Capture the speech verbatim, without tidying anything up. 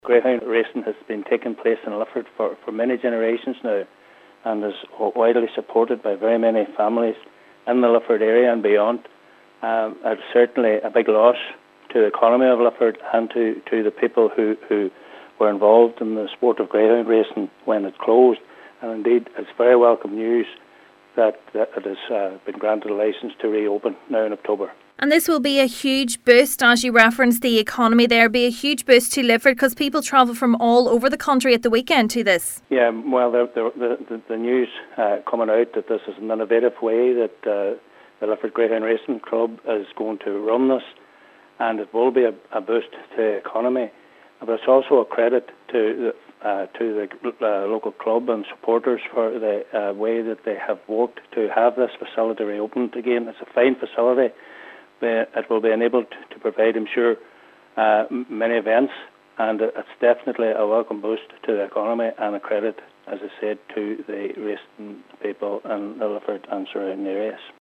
Greyhound racing has been taking place in Lifford for, for many generations now, and is widely supported by very many families in the Lifford area and beyond. Um, it's certainly a big loss to the economy of Lifford and to, to the people who, who were involved in the sport of greyhound racing when it closed. And indeed, it's very welcome news that, that it has uh, been granted a licence to reopen now in October. And this will be a huge boost, as you referenced the economy there, be a huge boost to Lifford because people travel from all over the country at the weekend to this. Yeah, well, the the, the, the news uh, coming out that this is an innovative way that uh, the Lifford Greyhound Racing Club is going to run this, and it will be a, a boost to the economy. But it's also a credit to the, uh, to the uh, local club and supporters for the uh, way that they have worked to have this facility reopened again. It's a fine facility. It will be enabled to provide, I'm sure, uh, many events, and it's definitely a welcome boost to the economy and a credit, as I said, to the racing people in Lifford and surrounding areas.